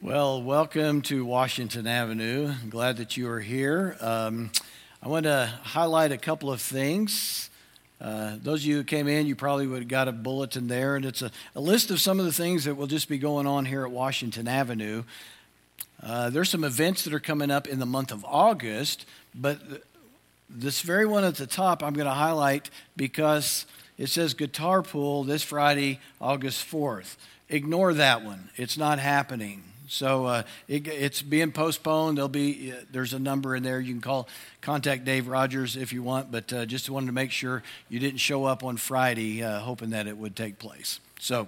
Well, welcome to Washington Avenue. I'm glad that you are here. I want to highlight a couple of things. Those of you who came in, you probably would have got a bulletin there, and it's a list of some of the things that will just be going on here at Washington Avenue. There's some events that are coming up in the month of August, but this very one at the top I'm going to highlight because it says Guitar Pool this Friday, August 4th. Ignore that one. It's not happening. So it's being postponed. There's a number in there. You can contact Dave Rogers if you want, but just wanted to make sure you didn't show up on Friday hoping that it would take place. So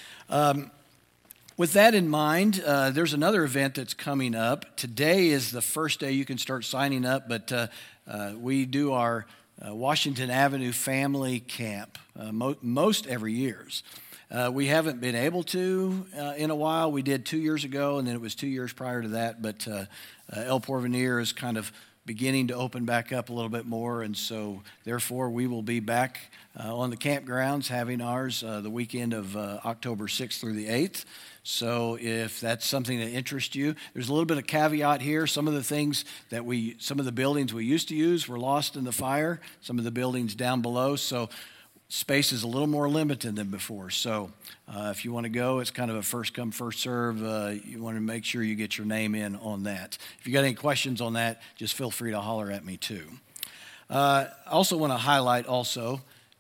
with that in mind, there's another event that's coming up. Today is the first day you can start signing up, but we do our Washington Avenue Family Camp most every years. We haven't been able to in a while. We did 2 years ago, and then it was 2 years prior to that. But El Porvenir is kind of beginning to open back up a little bit more, and so therefore we will be back on the campgrounds having ours the weekend of October 6th through the 8th. So if that's something that interests you, there's a little bit of caveat here. Some of the buildings we used to use were lost in the fire. Some of the buildings down below, so space is a little more limited than before. So if you want to go, it's kind of a first come, first serve. You want to make sure you get your name in on that. If you got any questions on that, just feel free to holler at me too. I also want to highlight all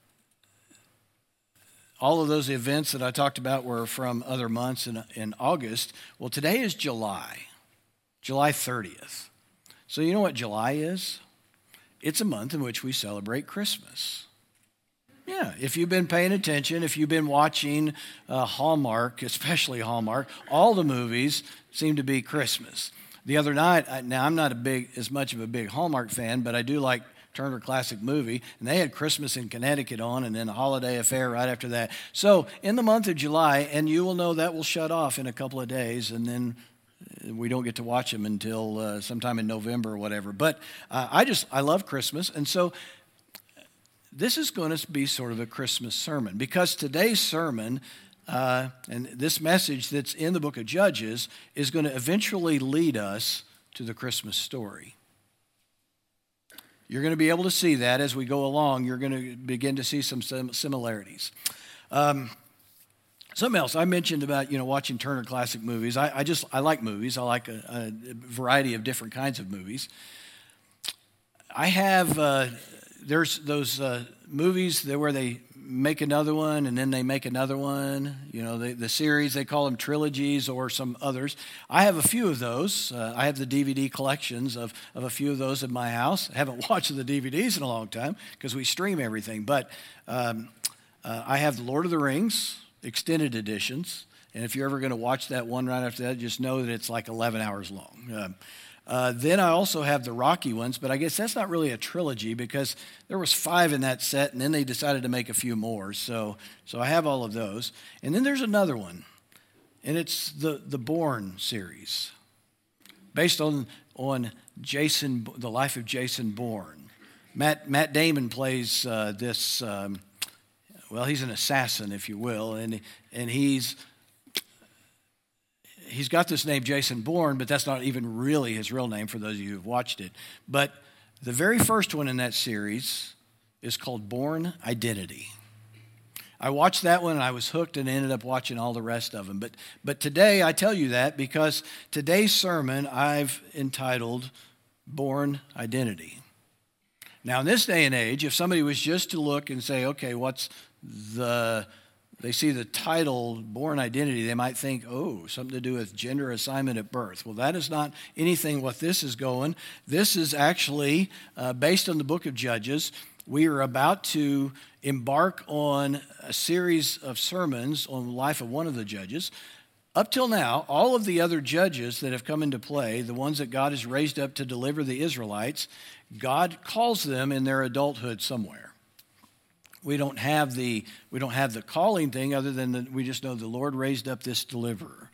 of those events that I talked about were from other months in August. Well, today is July 30th. So you know what July is? It's a month in which we celebrate Christmas. Yeah, if you've been paying attention, if you've been watching Hallmark, especially Hallmark, all the movies seem to be Christmas. The other night, now I'm not as much of a big Hallmark fan, but I do like Turner Classic Movie, and they had Christmas in Connecticut on, and then a Holiday Affair right after that. So in the month of July, and you will know that will shut off in a couple of days, and then we don't get to watch them until sometime in November or whatever. But I love Christmas, and so this is going to be sort of a Christmas sermon because today's sermon and this message that's in the book of Judges is going to eventually lead us to the Christmas story. You're going to be able to see that as we go along. You're going to begin to see some similarities. Something else I mentioned about watching Turner Classic Movies. I like movies. I like a variety of different kinds of movies. I have. There's those movies where they make another one and then they make another one. The series, they call them trilogies or some others. I have a few of those. I have the DVD collections of a few of those in my house. I haven't watched the DVDs in a long time because we stream everything. But I have the Lord of the Rings extended editions. And if you're ever going to watch that one right after that, just know that it's like 11 hours long. Then I also have the Rocky ones, but I guess that's not really a trilogy because there was 5 in that set, and then they decided to make a few more. So I have all of those. And then there's another one, and it's the Bourne series, based on Jason, the life of Jason Bourne. Matt Damon plays this. He's an assassin, if you will, and he's got this name Jason Bourne, but that's not even really his real name for those of you who've watched it. But the very first one in that series is called Bourne Identity. I watched that one and I was hooked and ended up watching all the rest of them. But today I tell you that because today's sermon I've entitled Bourne Identity. Now in this day and age, if somebody was just to look and say, okay, they see the title, Bourne Identity, they might think, something to do with gender assignment at birth. Well, that is not anything what this is going. This is actually based on the book of Judges. We are about to embark on a series of sermons on the life of one of the judges. Up till now, all of the other judges that have come into play, the ones that God has raised up to deliver the Israelites, God calls them in their adulthood somewhere. We don't have the calling thing other than we just know the Lord raised up this deliverer.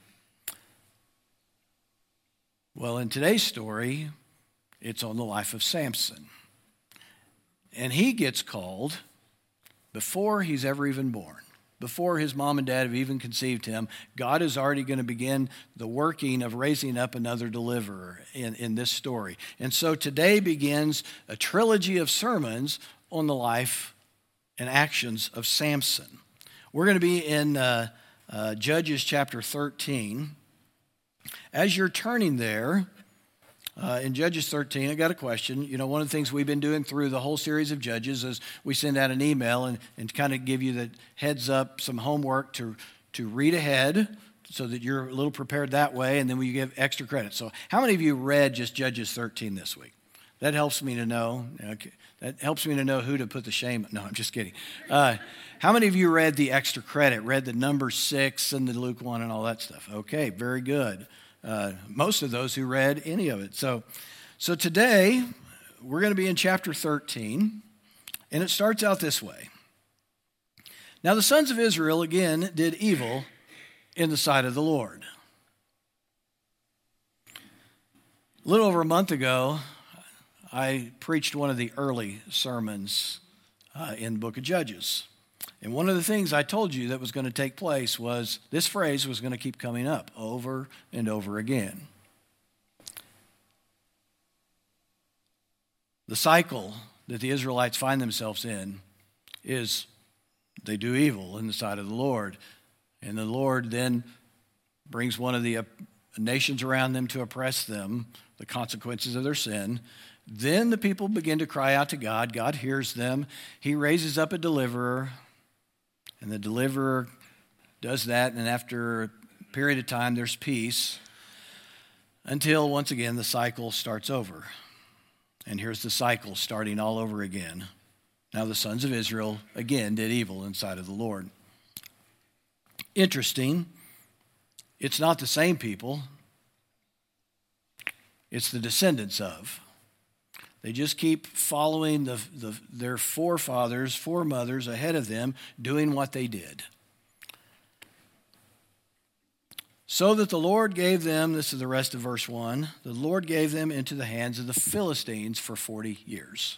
Well, in today's story, it's on the life of Samson. And he gets called before he's ever even born. before his mom and dad have even conceived him, God is already going to begin the working of raising up another deliverer in this story. And so today begins a trilogy of sermons on the life and actions of Samson. We're going to be in Judges chapter 13. As you're turning there, in Judges 13, I got a question. You know, one of the things we've been doing through the whole series of Judges is we send out an email and kind of give you the heads up, some homework to read ahead so that you're a little prepared that way, and then we give extra credit. So how many of you read just Judges 13 this week? That helps me to know. Okay. That helps me to know who to put the shame. No, I'm just kidding. How many of you read the extra credit, read the number 6 and the Luke 1 and all that stuff? Okay, very good. Most of those who read any of it. So today, we're going to be in chapter 13, and it starts out this way. Now the sons of Israel again did evil in the sight of the Lord. A little over a month ago, I preached one of the early sermons in the book of Judges. And one of the things I told you that was going to take place was this phrase was going to keep coming up over and over again. The cycle that the Israelites find themselves in is they do evil in the sight of the Lord. And the Lord then brings one of the nations around them to oppress them, the consequences of their sin. Then the people begin to cry out to God. God hears them. He raises up a deliverer. And the deliverer does that, and after a period of time, there's peace until, once again, the cycle starts over. And here's the cycle starting all over again. Now the sons of Israel, again, did evil in sight of the Lord. Interesting, it's not the same people. It's the descendants of. They just keep following their foremothers ahead of them, doing what they did. So that the Lord gave them, this is the rest of verse 1, the Lord gave them into the hands of the Philistines for 40 years.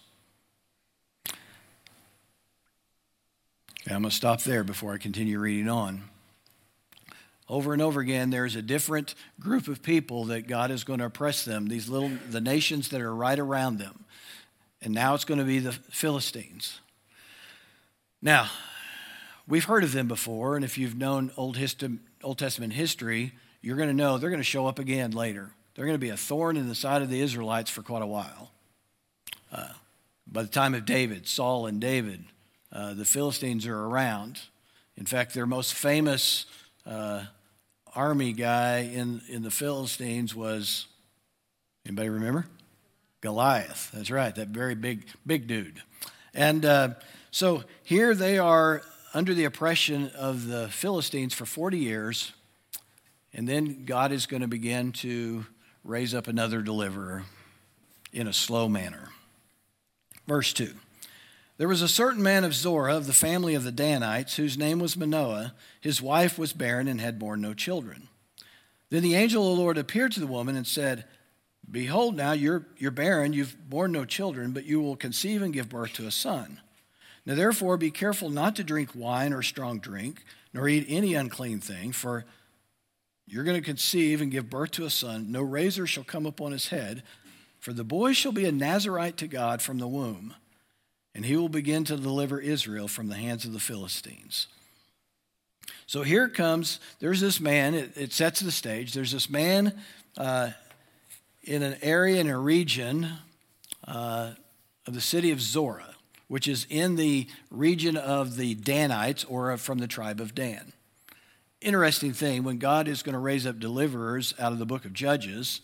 Okay, I'm going to stop there before I continue reading on. Over and over again, there's a different group of people that God is going to oppress them, the nations that are right around them. And now it's going to be the Philistines. Now, we've heard of them before, and if you've known Old Testament history, you're going to know they're going to show up again later. They're going to be a thorn in the side of the Israelites for quite a while. By the time of David, Saul and David, the Philistines are around. In fact, their most famous army guy in the Philistines was, anybody remember? Goliath. That's right, that very big dude. And so here they are under the oppression of the Philistines for 40 years, and then God is going to begin to raise up another deliverer in a slow manner. Verse 2. There was a certain man of Zorah of the family of the Danites, whose name was Manoah. His wife was barren and had borne no children. Then the angel of the Lord appeared to the woman and said, Behold, now you're barren, you've borne no children, but you will conceive and give birth to a son. Now therefore be careful not to drink wine or strong drink, nor eat any unclean thing, for you're going to conceive and give birth to a son. No razor shall come upon his head, for the boy shall be a Nazirite to God from the womb. And he will begin to deliver Israel from the hands of the Philistines. So here comes, there's this man, it sets the stage. There's this man in an area, in a region of the city of Zorah, which is in the region of the Danites, or from the tribe of Dan. Interesting thing, when God is going to raise up deliverers out of the book of Judges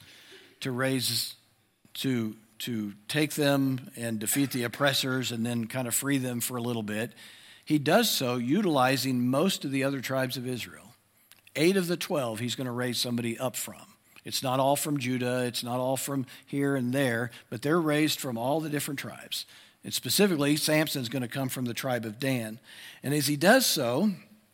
to take them and defeat the oppressors and then kind of free them for a little bit, he does so utilizing most of the other tribes of Israel. 8 of the 12 he's going to raise somebody up from. It's not all from Judah, it's not all from here and there, but they're raised from all the different tribes. And specifically, Samson's going to come from the tribe of Dan. And as he does so,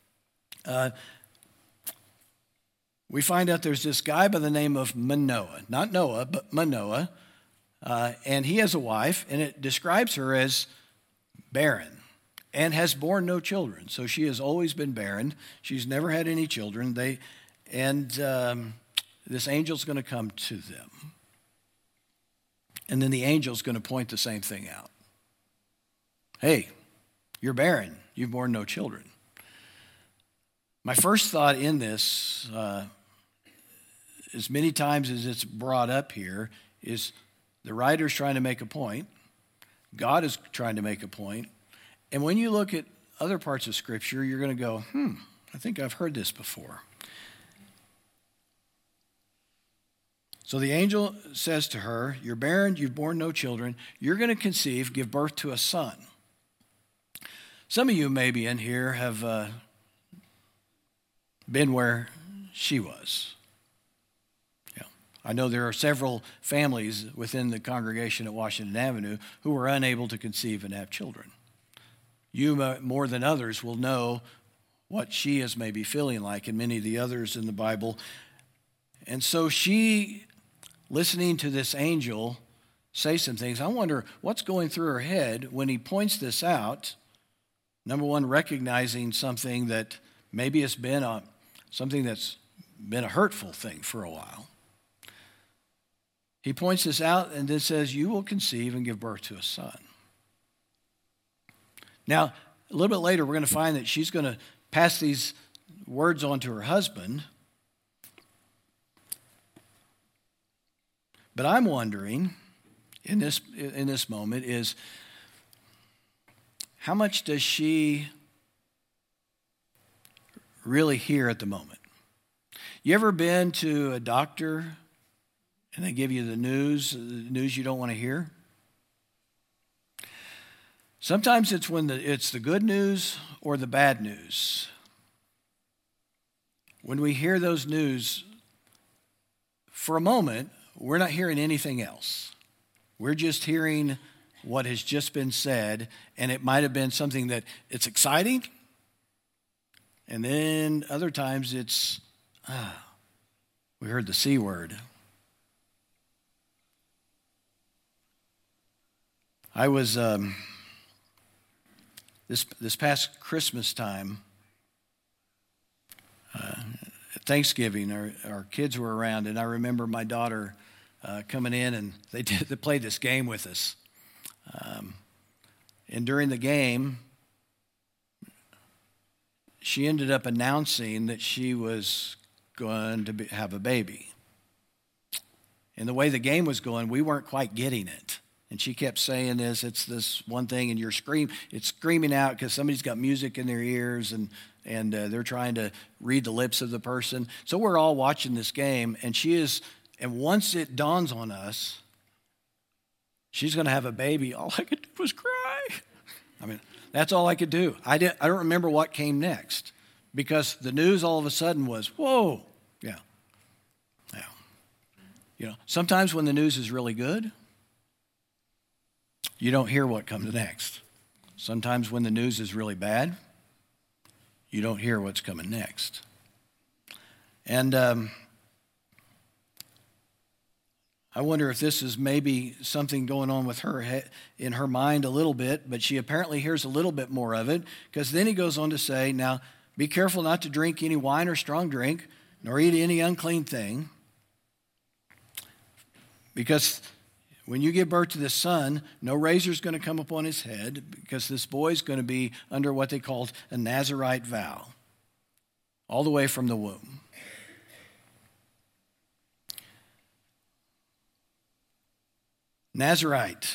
we find out there's this guy by the name of Manoah. Not Noah, but Manoah. And he has a wife, and it describes her as barren. and has borne no children. So she has always been barren. She's never had any children. This angel's going to come to them. And then the angel's going to point the same thing out. Hey, you're barren. You've borne no children. My first thought in this, as many times as it's brought up here, is the writer's trying to make a point. God is trying to make a point. And when you look at other parts of Scripture, you're going to go, I think I've heard this before. So the angel says to her, you're barren, you've borne no children. You're going to conceive, give birth to a son. Some of you maybe in here have been where she was. Yeah. I know there are several families within the congregation at Washington Avenue who were unable to conceive and have children. You, more than others, will know what she is maybe feeling like, and many of the others in the Bible. And so she, listening to this angel say some things, I wonder what's going through her head when he points this out. Number one, recognizing something that maybe it's been something that's been a hurtful thing for a while. He points this out and then says, you will conceive and give birth to a son. Now, a little bit later, we're going to find that she's going to pass these words on to her husband. But I'm wondering, in this moment, is how much does she really hear at the moment? You ever been to a doctor and they give you the news you don't want to hear? Sometimes it's when it's the good news or the bad news. When we hear those news, for a moment, we're not hearing anything else. We're just hearing what has just been said, and it might have been something that it's exciting, and then other times it's, we heard the C word. I was... This past Christmas time, at Thanksgiving, our kids were around, and I remember my daughter coming in, and they played this game with us. And during the game, she ended up announcing that she was going to have a baby. And the way the game was going, we weren't quite getting it. And she kept saying it's this one thing, and it's screaming out because somebody's got music in their ears, and they're trying to read the lips of the person. So we're all watching this game, and and once it dawns on us, she's going to have a baby, all I could do was cry. I mean, that's all I could do. I don't remember what came next, because the news all of a sudden was, whoa, yeah. Sometimes when the news is really good, you don't hear what comes next. Sometimes when the news is really bad, you don't hear what's coming next. And I wonder if this is maybe something going on with her in her mind a little bit, but she apparently hears a little bit more of it, because then he goes on to say, now, be careful not to drink any wine or strong drink, nor eat any unclean thing, because when you give birth to this son, no razor is going to come upon his head, because this boy is going to be under what they called a Nazirite vow, all the way from the womb. Nazirite.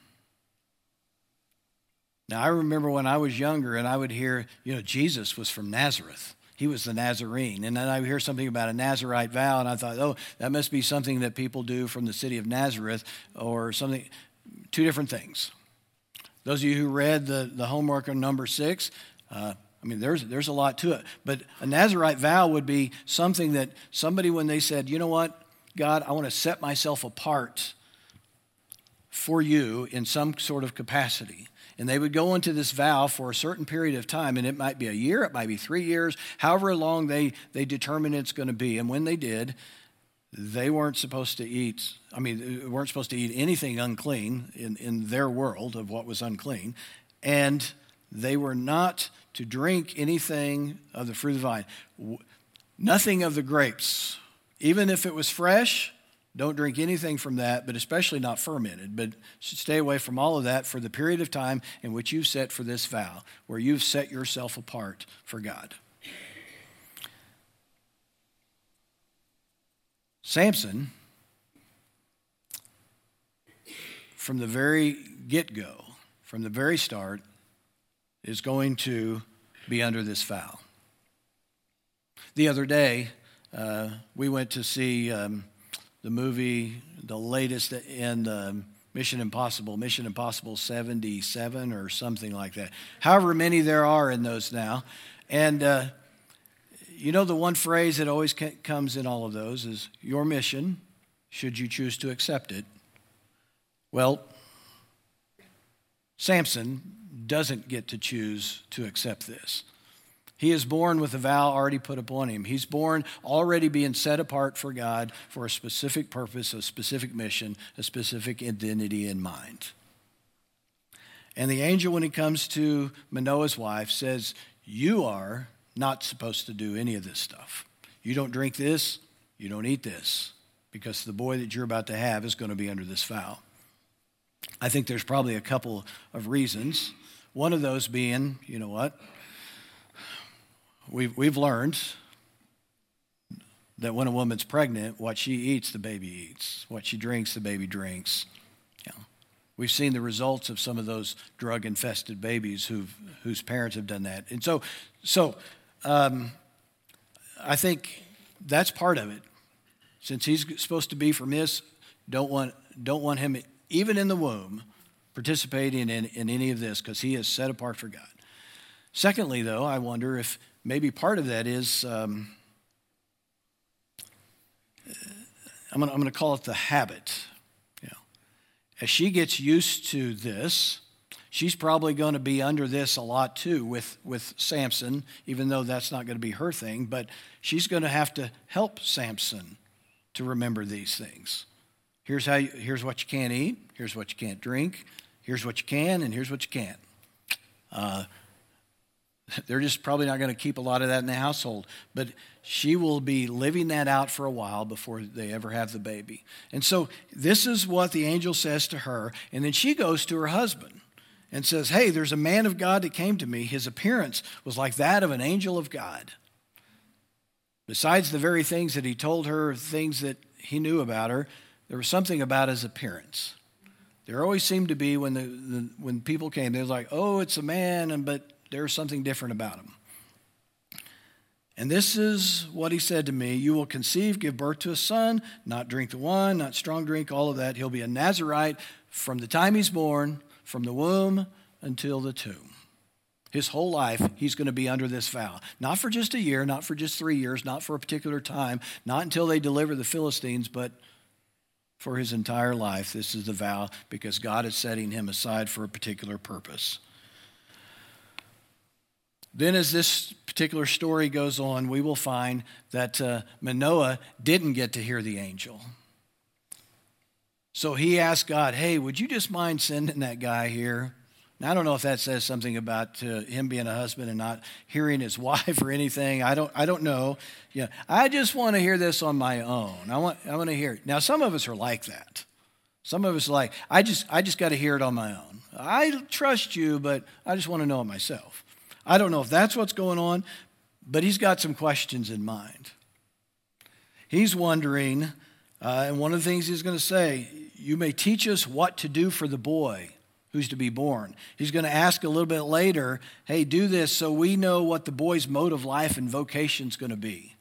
Now, I remember when I was younger and I would hear, Jesus was from Nazareth. He was the Nazarene. And then I would hear something about a Nazirite vow, and I thought, that must be something that people do from the city of Nazareth, or something. Two different things. Those of you who read the homework on number 6, there's a lot to it. But a Nazirite vow would be something that somebody, when they said, you know what, God, I want to set myself apart for you in some sort of capacity. And they would go into this vow for a certain period of time, and it might be a year, it might be 3 years, however long they determine it's going to be. And when they did, they weren't supposed to eat anything unclean in their world of what was unclean. And they were not to drink anything of the fruit of the vine. Nothing of the grapes. Even if it was fresh, don't drink anything from that, but especially not fermented. But stay away from all of that for the period of time in which you've set for this vow, where you've set yourself apart for God. Samson, from the very get-go, from the very start, is going to be under this vow. The other day, we went to see the movie, the latest in Mission Impossible 77 or something like that. However many there are in those now. And you know the one phrase that always comes in all of those is, your mission, should you choose to accept it. Well, Samson doesn't get to choose to accept this. He is born with a vow already put upon him. He's born already being set apart for God for a specific purpose, a specific mission, a specific identity in mind. And the angel, when he comes to Manoah's wife, says, you are not supposed to do any of this stuff. You don't drink this, you don't eat this, because the boy that you're about to have is going to be under this vow. I think there's probably a couple of reasons. One of those being, you know what? We've learned that when a woman's pregnant, what she eats, the baby eats. What she drinks, the baby drinks. You know, we've seen the results of some of those drug-infested babies whose parents have done that. And so I think that's part of it. Since he's supposed to be from this, don't want him, even in the womb, participating in any of this, because he is set apart for God. Secondly, though, I wonder if maybe part of that is, I'm going to call it the habit. You know, as she gets used to this, she's probably going to be under this a lot too with Samson, even though that's not going to be her thing. But she's going to have to help Samson to remember these things. Here's what you can't eat. Here's what you can't drink. Here's what you can, and here's what you can't. They're just probably not going to keep a lot of that in the household. But she will be living that out for a while before they ever have the baby. And so this is what the angel says to her. And then she goes to her husband and says, hey, there's a man of God that came to me. His appearance was like that of an angel of God. Besides the very things that he told her, things that he knew about her, there was something about his appearance. There always seemed to be when people came, they were like, oh, it's a man, but there's something different about him. And this is what he said to me. You will conceive, give birth to a son, not drink the wine, not strong drink, all of that. He'll be a Nazirite from the time he's born, from the womb until the tomb. His whole life, he's going to be under this vow. Not for just a year, not for just 3 years, not for a particular time, not until they deliver the Philistines, but for his entire life. This is the vow because God is setting him aside for a particular purpose. Then as this particular story goes on, we will find that Manoah didn't get to hear the angel. So he asked God, hey, would you just mind sending that guy here? Now, I don't know if that says something about him being a husband and not hearing his wife or anything. I don't know. Yeah, I just want to hear this on my own. I want to hear it. Now, some of us are like that. Some of us are like, I just got to hear it on my own. I trust you, but I just want to know it myself. I don't know if that's what's going on, but he's got some questions in mind. He's wondering, and one of the things he's going to say, you may teach us what to do for the boy who's to be born. He's going to ask a little bit later, hey, do this so we know what the boy's mode of life and vocation is going to be.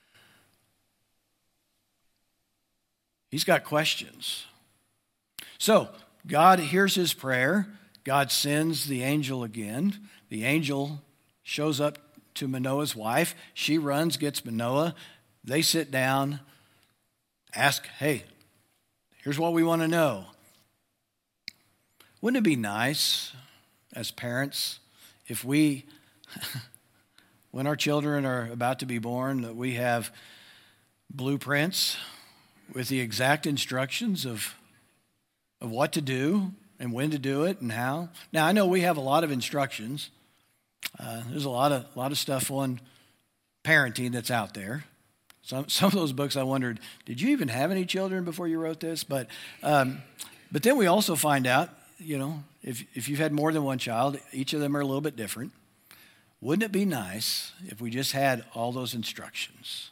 He's got questions. So God hears his prayer. God sends the angel again. The angel shows up to Manoah's wife. She runs, gets Manoah. They sit down, ask, hey, here's what we want to know. Wouldn't it be nice as parents if we, when our children are about to be born, that we have blueprints with the exact instructions of what to do and when to do it and how? Now, I know we have a lot of instructions. There's a lot of stuff on parenting that's out there. Some of those books I wondered, did you even have any children before you wrote this? But then we also find out, if you've had more than one child, each of them are a little bit different. Wouldn't it be nice if we just had all those instructions?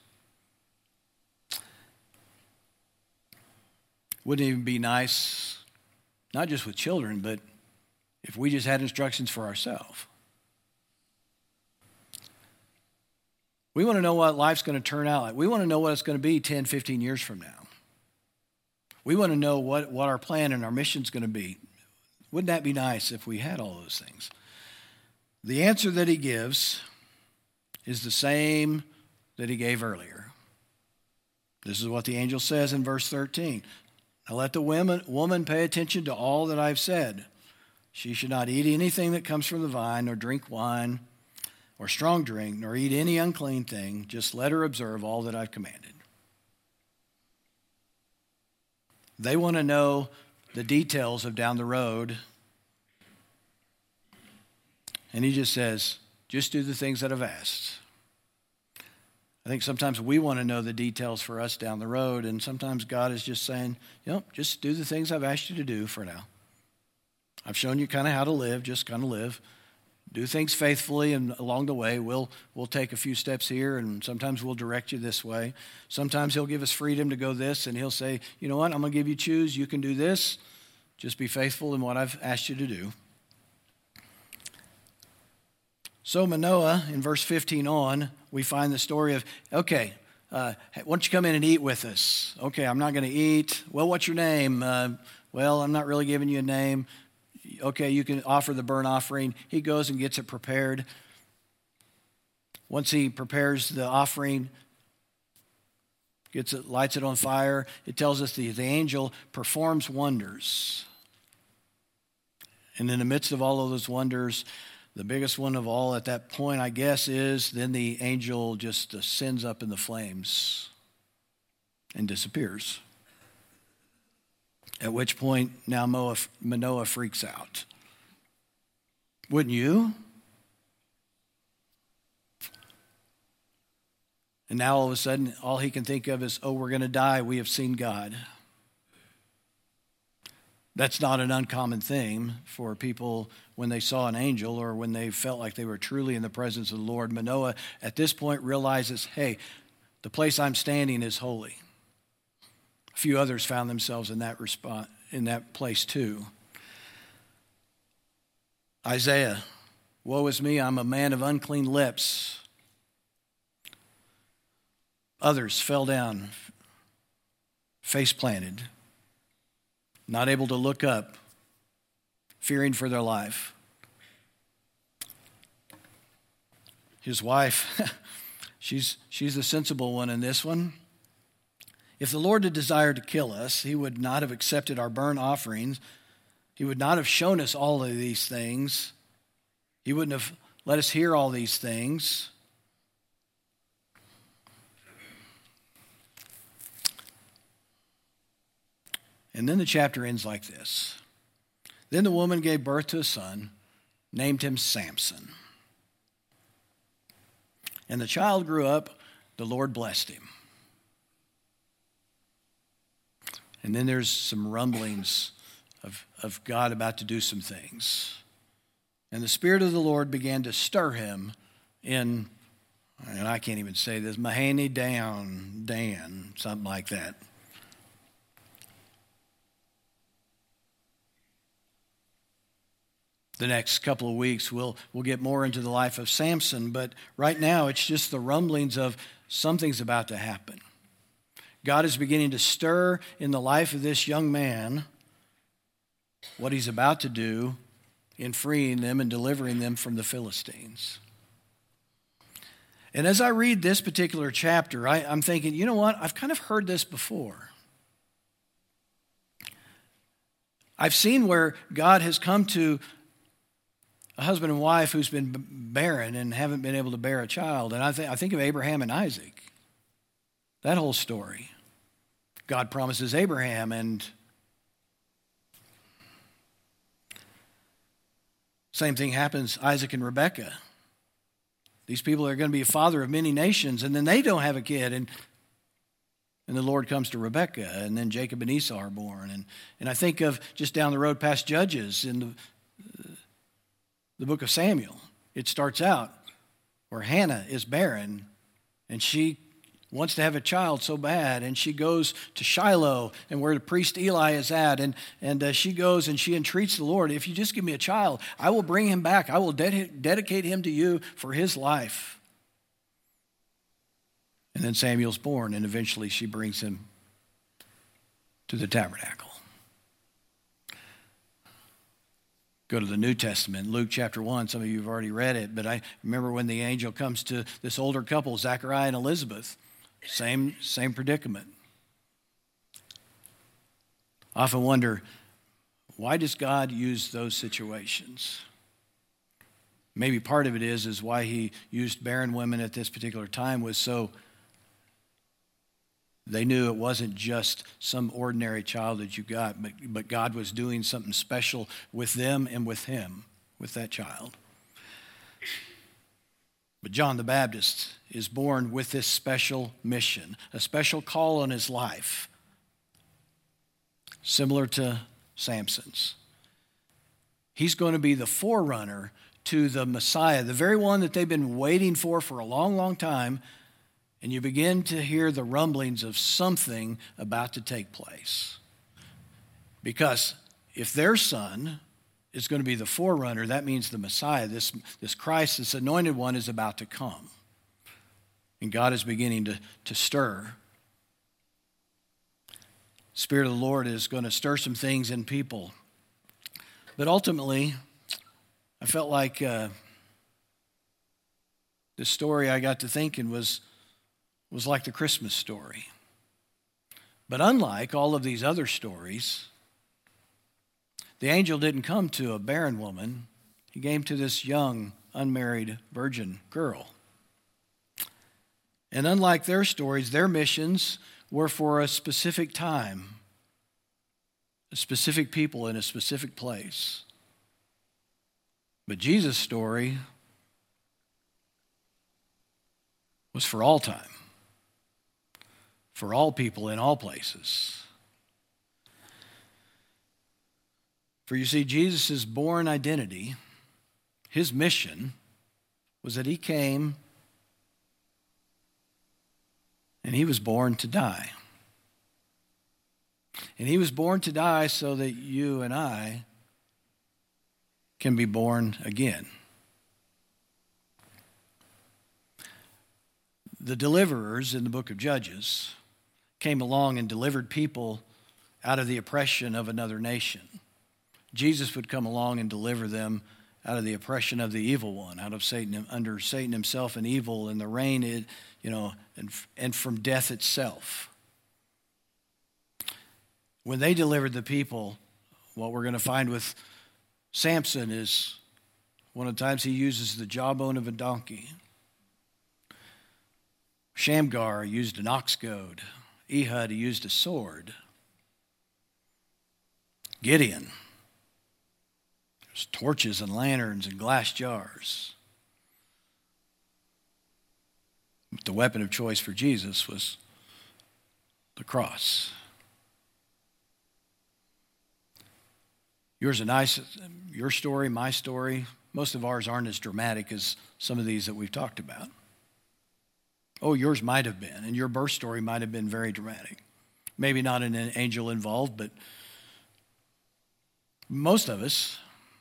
Wouldn't it even be nice, not just with children, but if we just had instructions for ourselves? We want to know what life's going to turn out like. We want to know what it's going to be 10, 15 years from now. We want to know what our plan and our mission's going to be. Wouldn't that be nice if we had all those things? The answer that he gives is the same that he gave earlier. This is what the angel says in verse 13. Now let the woman pay attention to all that I've said. She should not eat anything that comes from the vine, nor drink wine, or strong drink, nor eat any unclean thing. Just let her observe all that I've commanded. They want to know the details of down the road. And he just says, just do the things that I've asked. I think sometimes we want to know the details for us down the road, and sometimes God is just saying, just do the things I've asked you to do for now. I've shown you kind of how to live, just kind of live. Do things faithfully, and along the way, we'll take a few steps here, and sometimes we'll direct you this way. Sometimes he'll give us freedom to go this, and he'll say, you know what, I'm going to give you choose. You can do this. Just be faithful in what I've asked you to do. So Manoah, in verse 15 on, we find the story of, okay, why don't you come in and eat with us? Okay, I'm not going to eat. Well, what's your name? Well, I'm not really giving you a name. Okay, you can offer the burnt offering. He goes and gets it prepared. Once he prepares the offering, lights it on fire, it tells us the angel performs wonders. And in the midst of all of those wonders, the biggest one of all at that point, I guess, is then the angel just ascends up in the flames and disappears. At which point, now Manoah freaks out. Wouldn't you? And now all of a sudden, all he can think of is, we're going to die. We have seen God. That's not an uncommon thing for people when they saw an angel or when they felt like they were truly in the presence of the Lord. Manoah, at this point, realizes, hey, the place I'm standing is holy. A few others found themselves in that place too. Isaiah, woe is me, I'm a man of unclean lips. Others fell down, face planted, not able to look up, fearing for their life. His wife, she's the sensible one in this one. If the Lord had desired to kill us, he would not have accepted our burnt offerings. He would not have shown us all of these things. He wouldn't have let us hear all these things. And then the chapter ends like this. Then the woman gave birth to a son, named him Samson. And the child grew up, the Lord blessed him. And then there's some rumblings of God about to do some things. And the Spirit of the Lord began to stir him in, and I can't even say this, Mahani Dan, something like that. The next couple of weeks, we'll get more into the life of Samson, but right now it's just the rumblings of something's about to happen. God is beginning to stir in the life of this young man what he's about to do in freeing them and delivering them from the Philistines. And as I read this particular chapter, I'm thinking, you know what? I've kind of heard this before. I've seen where God has come to a husband and wife who's been barren and haven't been able to bear a child. And I think of Abraham and Isaac. That whole story. God promises Abraham, and same thing happens, Isaac and Rebekah. These people are going to be a father of many nations, and then they don't have a kid. And the Lord comes to Rebekah, and then Jacob and Esau are born. And I think of just down the road past Judges in the book of Samuel. It starts out where Hannah is barren, and she wants to have a child so bad, and she goes to Shiloh, and where the priest Eli is at, and she goes and she entreats the Lord, if you just give me a child, I will bring him back. I will dedicate him to you for his life. And then Samuel's born, and eventually she brings him to the tabernacle. Go to the New Testament, Luke chapter 1. Some of you have already read it, but I remember when the angel comes to this older couple, Zachariah and Elizabeth. Same predicament. I often wonder, why does God use those situations? Maybe part of it is why he used barren women at this particular time was so they knew it wasn't just some ordinary child that you got, but God was doing something special with them and with him, with that child. But John the Baptist is born with this special mission, a special call on his life, similar to Samson's. He's going to be the forerunner to the Messiah, the very one that they've been waiting for a long, long time, and you begin to hear the rumblings of something about to take place. Because if their son is going to be the forerunner, that means the Messiah, this Christ, this anointed one, is about to come. And God is beginning to stir. Spirit of the Lord is going to stir some things in people. But ultimately, I felt like the story I got to thinking was like the Christmas story. But unlike all of these other stories, the angel didn't come to a barren woman. He came to this young, unmarried virgin girl. And unlike their stories, their missions were for a specific time, a specific people in a specific place. But Jesus' story was for all time, for all people in all places. For you see, Jesus' born identity, his mission, was that he came and he was born to die. And he was born to die so that you and I can be born again. The deliverers in the book of Judges came along and delivered people out of the oppression of another nation. Jesus would come along and deliver them out of the oppression of the evil one, out of Satan, under Satan himself and evil and the reign, and from death itself. When they delivered the people, what we're going to find with Samson is one of the times he uses the jawbone of a donkey. Shamgar used an ox goad. Ehud used a sword. Gideon, there's torches and lanterns and glass jars. But the weapon of choice for Jesus was the cross. Your story, my story, most of ours aren't as dramatic as some of these that we've talked about. Oh, yours might have been, and your birth story might have been very dramatic. Maybe not an angel involved, but most of us,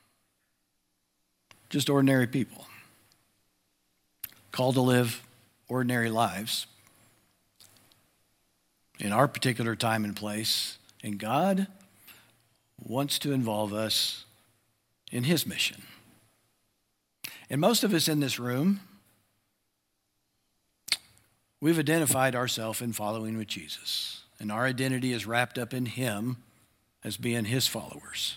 just ordinary people, called to live ordinary lives in our particular time and place, and God wants to involve us in his mission. And most of us in this room, we've identified ourselves in following with Jesus, and our identity is wrapped up in him as being his followers.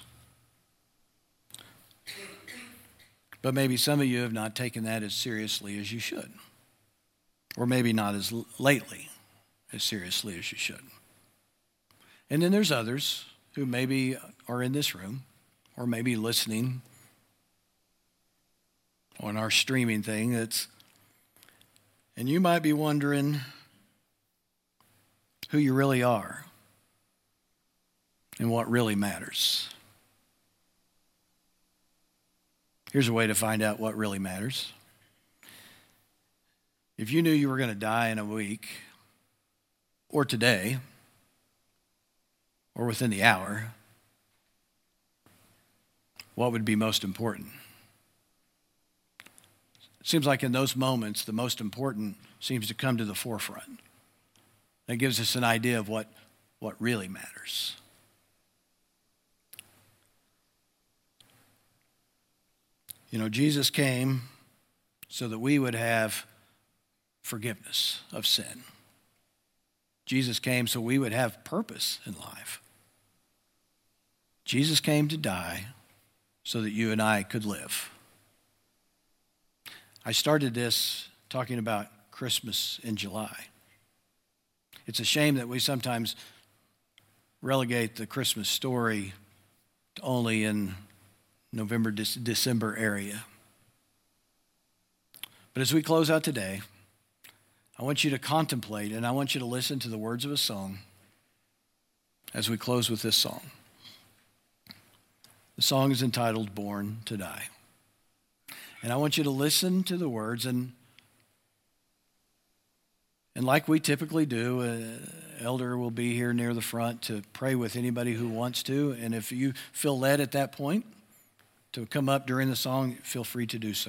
But maybe some of you have not taken that as seriously as you should, or maybe not as lately as seriously as you should. And then there's others who maybe are in this room or maybe listening on our streaming thing And you might be wondering who you really are and what really matters. Here's a way to find out what really matters. If you knew you were going to die in a week, or today, or within the hour, what would be most important? It seems like in those moments, the most important seems to come to the forefront. That gives us an idea of what really matters. You know, Jesus came so that we would have forgiveness of sin. Jesus came so we would have purpose in life. Jesus came to die so that you and I could live. I started this talking about Christmas in July. It's a shame that we sometimes relegate the Christmas story to only in November, December area. But as we close out today, I want you to contemplate and I want you to listen to the words of a song as we close with this song. The song is entitled Born to Die. And I want you to listen to the words and like we typically do, an elder will be here near the front to pray with anybody who wants to. And if you feel led at that point to come up during the song, feel free to do so.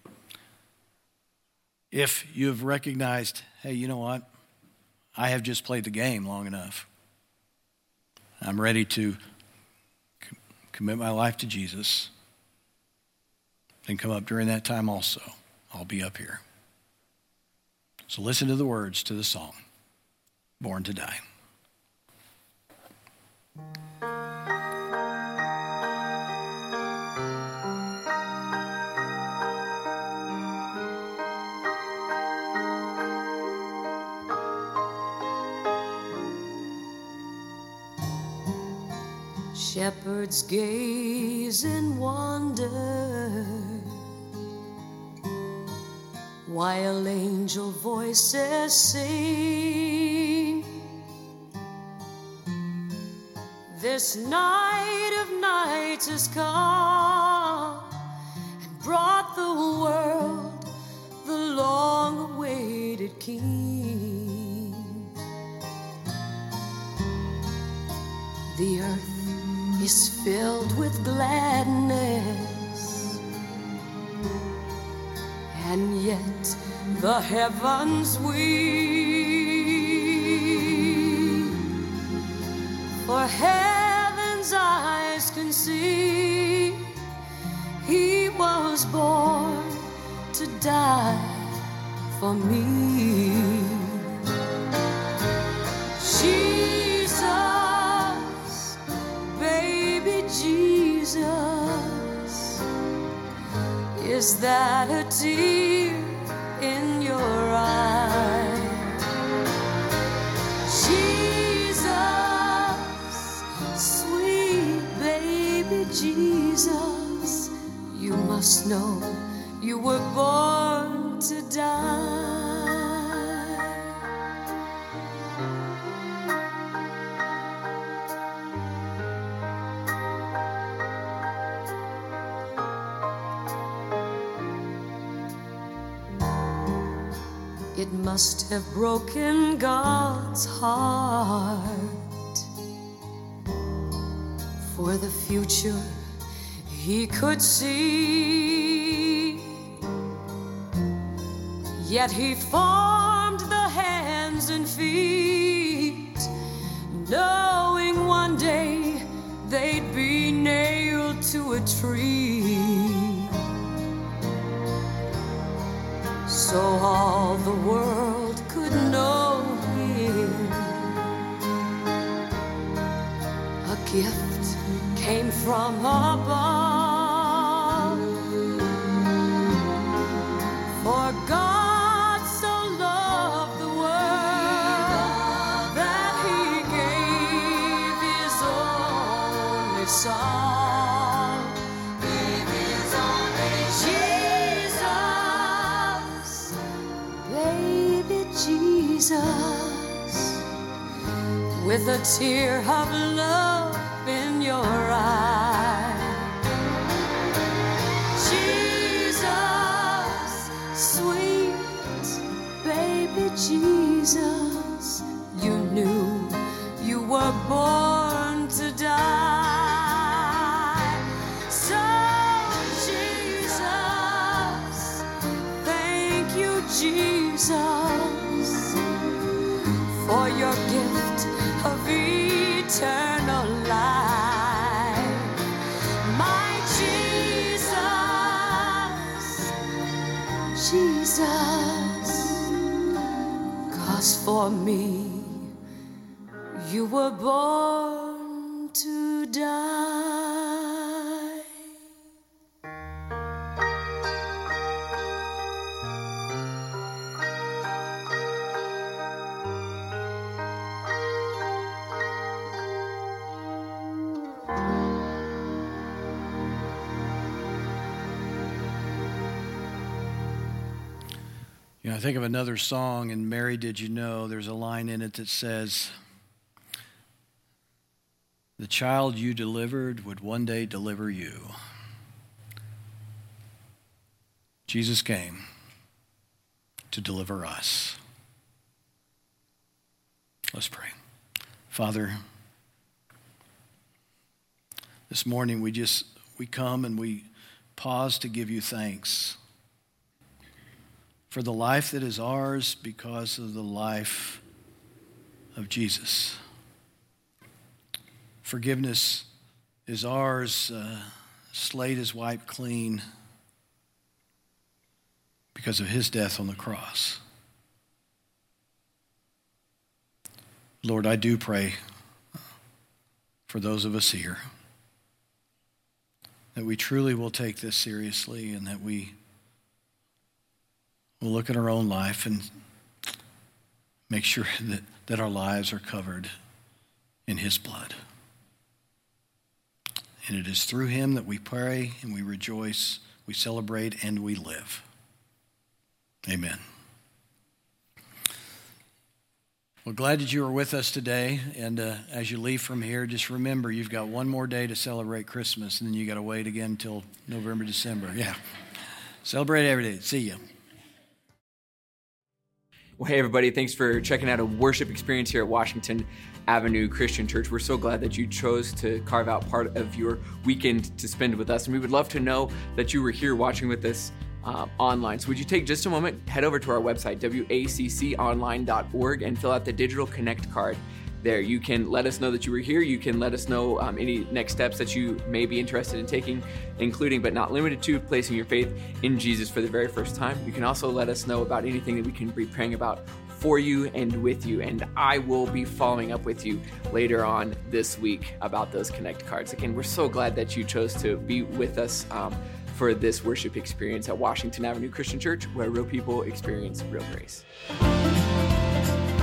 If you've recognized, hey, you know what? I have just played the game long enough. I'm ready to commit my life to Jesus. Then come up during that time also. I'll be up here. So listen to the words to the song, Born to Die. Shepherds gaze in wonder, while angel voices sing. This night of nights has come and brought the world the long-awaited King. The earth is filled with gladness, and yet the heavens weep. For heaven's eyes can see He was born to die for me. Jesus, baby Jesus, is that a tear in your eye? Jesus, sweet baby Jesus, you must know you were born to die. It must have broken God's heart, for the future He could see. Yet He formed the hands and feet, knowing one day they'd be nailed to a tree. So all the world could know Him. A gift came from above. For God so loved the world that He gave His only Son. Jesus, baby with a tear of love in your eye. Jesus, sweet baby Jesus, you knew you were born to die. So Jesus, thank you Jesus, for your gift of eternal life. My Jesus, 'cause for me you were born to die. You know, I think of another song in Mary Did You Know, there's a line in it that says, the child you delivered would one day deliver you. Jesus came to deliver us. Let's pray. Father, this morning we come and we pause to give you thanks for the life that is ours because of the life of Jesus. Forgiveness is ours, slate is wiped clean because of his death on the cross. Lord, I do pray for those of us here that we truly will take this seriously and that we will look at our own life and make sure that our lives are covered in his blood. And it is through him that we pray and we rejoice, we celebrate, and we live. Amen. Well, glad that you are with us today. And as you leave from here, just remember you've got one more day to celebrate Christmas, and then you got to wait again until November, December. Yeah. Celebrate every day. See you. Well, hey, everybody. Thanks for checking out a worship experience here at Washington Avenue Christian Church. We're so glad that you chose to carve out part of your weekend to spend with us. And we would love to know that you were here watching with us online. So would you take just a moment, head over to our website, wacconline.org, and fill out the digital Connect card there. You can let us know that you were here. You can let us know any next steps that you may be interested in taking, including but not limited to placing your faith in Jesus for the very first time. You can also let us know about anything that we can be praying about for you and with you. And I will be following up with you later on this week about those Connect cards. Again, we're so glad that you chose to be with us for this worship experience at Washington Avenue Christian Church, where real people experience real grace.